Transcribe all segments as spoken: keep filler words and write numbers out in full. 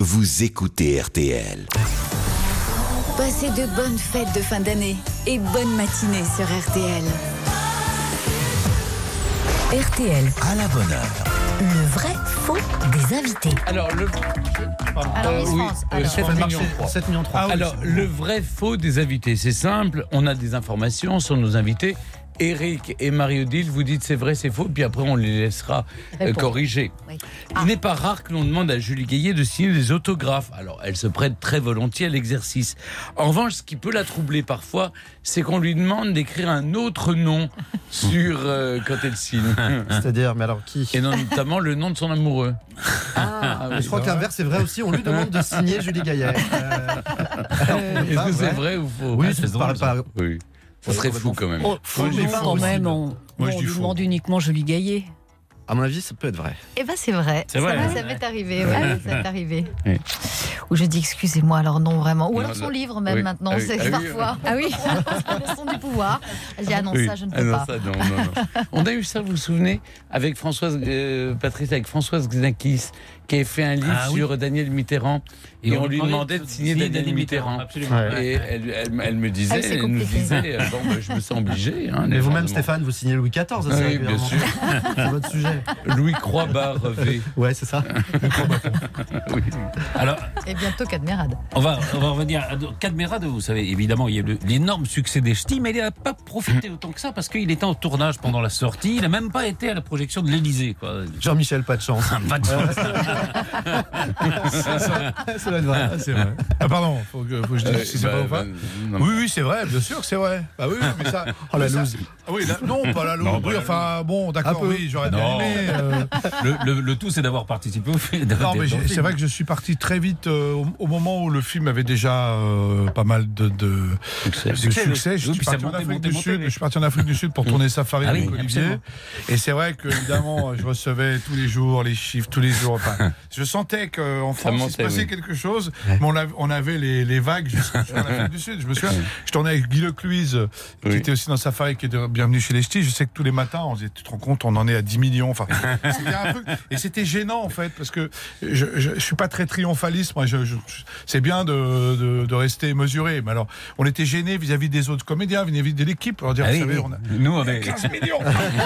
vous écoutez R T L. Passez de bonnes fêtes de fin d'année et bonne matinée sur R T L. R T L. À la bonne heure. Le vrai faux des invités. Alors, le, Alors, euh, Miss oui, France, euh, alors. sept millions trois. sept millions trois. Ah oui, alors, le vrai faux des invités, c'est simple. On a des informations sur nos invités. Eric et Marie-Odile, vous dites c'est vrai, c'est faux, puis après on les laissera euh, corriger. Oui. Il n'est pas rare que l'on demande à Julie Gaillet de signer des autographes. Alors, elle se prête très volontiers à l'exercice. En revanche, ce qui peut la troubler parfois, c'est qu'on lui demande d'écrire un autre nom sur euh, quand elle signe. C'est-à-dire, mais alors qui? Et non, notamment le nom de son amoureux. Ah, oui, je crois c'est que l'inverse est vrai aussi. On lui demande de signer Julie Gaillet. Euh, Est-ce que c'est vrai ou faux? Oui, Ah, ça c'est me paraît drôle, pas. ça. Oui. Ça serait fou quand même. Oh, faux, Moi, je dis mais faux quand aussi. même, on, Moi, on je dis lui faux. demande uniquement Julie Gaillet. À mon avis, ça peut être vrai. Eh ben c'est vrai. C'est vrai, hein. Ça m'est arrivé. Ouais, ça m'est arrivé. Oui. Ou je dis excusez-moi, alors non vraiment. Ou Non, alors son non. livre même Oui. maintenant. Ah oui. C'est Ah oui. parfois. Ah oui. Le son du pouvoir. Je dis ah non Oui. ça je ne Ah peux non, pas. ça, non, non, non. On a eu ça, vous vous souvenez, avec Françoise, euh, Patrice, avec Françoise Xenakis, qui avait fait un livre Ah, oui. sur Daniel Mitterrand. Et, on, lui demandait de signer Daniel Mitterrand. Absolument. Ouais. Et elle, elle, elle me disait, Ah, c'est elle nous compliqué. disait, euh, bon, bah, je me sens obligé. Hein, Mais vous-même, évidemment. Stéphane, vous signez Louis quatorze, Oui, assez bien régulièrement. sûr. C'est votre sujet. Louis Croix-Barre V. Ouais, c'est ça. Oui. Alors, Et bientôt Cadmerade. on va, on va revenir à Cadmerade. Vous savez, évidemment, il y a eu l'énorme succès des Ch'tis, mais il n'a pas profité autant que ça parce qu'il était en tournage pendant la sortie. Il n'a même pas été à la projection de l'Élysée. Jean-Michel, pas de chance. Pas de chance. Ça doit être vrai. Ah, c'est vrai. Ah, pardon, faut que, faut que je dise Euh, si c'est bah, vrai ou pas. bah, non. Oui, oui, c'est vrai, bien sûr que c'est vrai. Bah oui, mais ça. Oh, la mais ça- loose. Ah oui, la- non, pas la loose. Non, Oui, pas la enfin, bon, Un d'accord, peu. oui, j'aurais bien Non. aimé. euh, le, le- le tout, c'est d'avoir participé au film. Non, mais j'ai- c'est vrai que je suis parti très vite euh, au, au moment où le film avait déjà euh, pas mal de, de, Succès. de Succès, succès. oui. Je Oui, suis puis ça parti en montait, Afrique montait, du montait, Sud. oui. Je suis parti en Afrique du Sud pour tourner Safari Ah avec oui, Olivier. absolument. Et c'est vrai que évidemment, je recevais tous les jours les chiffres, tous les jours. Enfin, je sentais qu'en France, il se montait, passait oui. quelque chose. Mais on avait, on avait les, les vagues jusqu'en Afrique du Sud. Je me souviens, je tournais avec Guy Lecluise, qui Oui. était aussi dans Safari, qui était bienvenu chez les Ch'tis. Je sais que tous les matins, on disait, tu te rends compte, on en est à dix millions. Enfin, c'était un truc. Et c'était gênant, en fait, parce que je, je, je suis pas très triomphaliste. Moi, je, je, c'est bien de, de, de rester mesuré. Mais alors, on était gênés vis-à-vis des autres comédiens, vis-à-vis de l'équipe. On dire, Ah vous oui, savez, oui. on a Nous, on avait. quinze millions.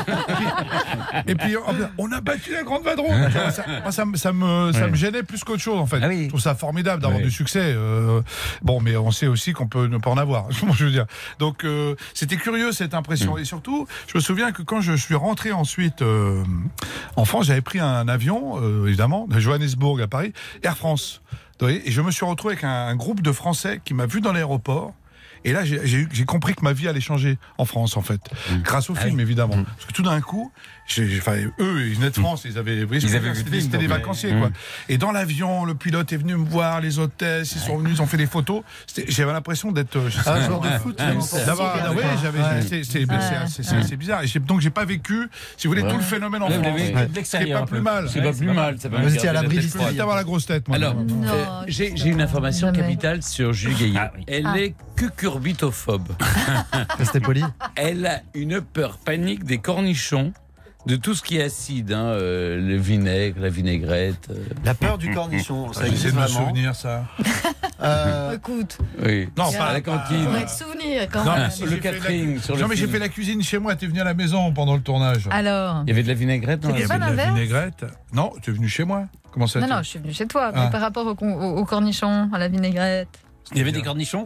Et puis, on a battu la Grande Vadrouille. Ça, moi, ça, me- ça me, ça Ouais. me gênait plus qu'autre chose, en fait. Ah oui. Je trouve ça formidable d'avoir Ouais. du succès. euh, bon, mais on sait aussi qu'on peut ne pas en avoir. Je veux dire. Donc, euh, c'était curieux cette impression. Et surtout, je me souviens que quand je suis rentré ensuite euh, en France, j'avais pris un avion, euh, évidemment, de Johannesburg à Paris, Air France. Vous voyez, et je me suis retrouvé avec un, un groupe de Français qui m'a vu dans l'aéroport. Et là, j'ai- j'ai eu- j'ai compris que ma vie allait changer en France, en fait. Grâce au film, évidemment. Parce que tout d'un coup, j'ai- j'ai- enfin, eux, ils venaient de France, ils avaient, vous voyez ce Ils que je avaient veux vu dire, le c'était film, c'était des donc, vacanciers, ouais. quoi. Mm. Et dans l'avion, le pilote est venu me voir, les hôtesses, ils sont venus, ils ont fait des photos. C'était- J'avais l'impression d'être, euh, je sais Un pas, joueur de ouais. foot. Ouais. finalement, pour- D'avoir, c'est oui, bien. j'avais, Ouais. c'est- c'est c'est- c'est- c'est- c'est bizarre. Et j'ai- donc j'ai pas vécu, si vous voulez, tout le phénomène en Vous France. l'avez Ce vu qui de est l'extérieur, pas un plus peu. mal. C'est pas plus mal. Ça va Vous me étiez à garder l'abri la du tête Je froide. peux avoir la grosse tête, moi. Alors, Non, euh, j'ai j'ai une information jamais. capitale sur Julie Gaillet. Ah oui. Elle Ah. est cucurbitophobe. Restez poli. Elle a une peur panique des cornichons, de tout ce qui est acide, hein, euh, le vinaigre, la vinaigrette. euh. La peur du cornichon, ça J'essaie existe de me vraiment. souvenir, ça. Euh, Écoute, Oui. Non, à pas- la cantine. faudrait te souvenir quand Non, même. mais si le j'ai fait catering la- sur le Non, mais j'ai film. fait la cuisine chez moi, t'es venu à la maison pendant le tournage. Alors. Il y avait de la vinaigrette dans C'était la pas de la l'inverse vinaigrette. Non, tu es venu chez moi. Comment ça Non, tu- non, je suis venue chez toi, Ah. mais par rapport au, con- au, au cornichon, à la vinaigrette. Il y avait des cornichons.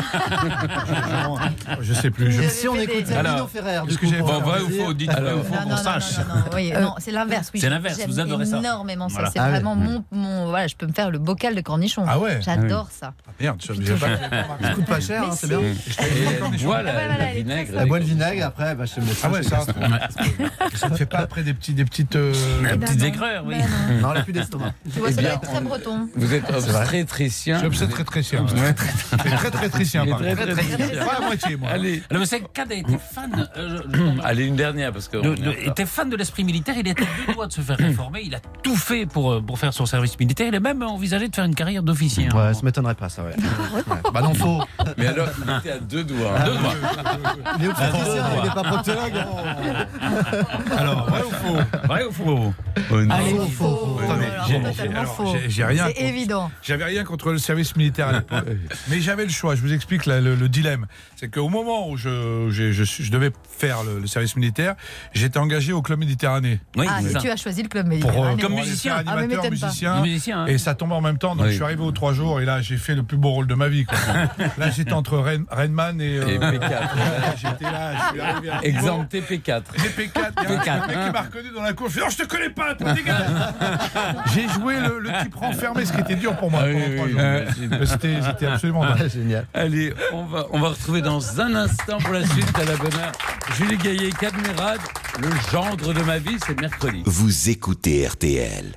Je sais plus. je- Vous si on avez écoute fait des- Sabine Alors, Ferrer, est-ce du que coup, j'ai- pour Bon, faire vrai ou plaisir. faux, dites Alors, vrai ou faux Non, qu'on non, non, sache. non, non, oui, non, c'est l'inverse. Oui, C'est l'inverse, j'aime vous adorez ça. énormément ça. Voilà. C'est Ah oui. vraiment mon, mon. Voilà, je peux me faire le bocal de cornichon. Ah ouais. J'adore ça. Merde, je j'ai pas. Ça coûte pas cher, Mais hein, c'est si. bien. Et elle boit la, Ah ouais, voilà, la elle est très vinaigre. forte. Elle boit le vinaigre, après, bah, chez le médecin. Ah ouais, chez ça. le gastro. Ça te fait pas après des petits, des petites. euh, Des Eh ben petites non. aigreurs, oui. Ben non. Non, elle a plus d'estomac. Tu vois, Eh ça bien, doit être très on- breton. Vous êtes vrai. obstétricien. Je suis très très cher. Oui, très très très très trichien. Il est par très, contre. très trichien. Pas à moitié, moi. Allez, Alors, vous savez que Cad était fan. euh, je- je- allez, une dernière parce que. de- on de- est en était fan de l'esprit militaire, il était à deux doigts de se faire réformer, il a tout fait pour, euh, pour faire son service militaire, il a même envisagé de faire une carrière d'officier. hein. Ouais, ça m'étonnerait pas, ça, ouais. Ouais. Bah non, faut. retard. Mais alors, il était à deux doigts. Deux doigts. Il est obstétricien, il n'est pas proctologue. Alors, vrai ou faux? Vrai ou faux? Allez, faux, faux. faux. Attends, mais Alors, j'ai- totalement alors, faux. j'ai- j'ai rien C'est contre- évident. J'avais rien contre le service militaire à l'époque. Mais j'avais le choix. Je vous explique la- le, le dilemme. C'est qu'au moment où je, j'ai- je, suis- je devais faire le, le service militaire, j'étais engagé au Club Méditerranée. Oui, Ah, c'est et ça. tu as choisi le club Pour, euh, méditerranéen. Comme pour aller musicien. faire Ah, mais animateur, m'étonne pas. musicien. Musicien, hein. Et ça tombait en même temps. Donc Oui. je suis arrivé aux trois jours et là j'ai fait le plus beau rôle de ma vie. Quoi. Là j'étais entre Rain- Rainman et, euh, Et P quatre. j'étais là, je suis arrivé à Exemple T P quatre. J'ai P quatre. Il y a P quatre, un mec hein. qui m'a reconnu dans la cour. Je fais, oh, je te connais pas, toi, dégage. J'ai joué le, le type renfermé, ce qui était dur pour moi Ah oui, pendant trois oui, jours. oui, Mais C'était c'était absolument dingue. Ouais, génial. Allez, on va, on va retrouver dans un instant pour la suite à la bonne heure Julie Gaillet, Cadmerade, le gendre de ma vie, c'est mercredi. Vous écoutez R T L.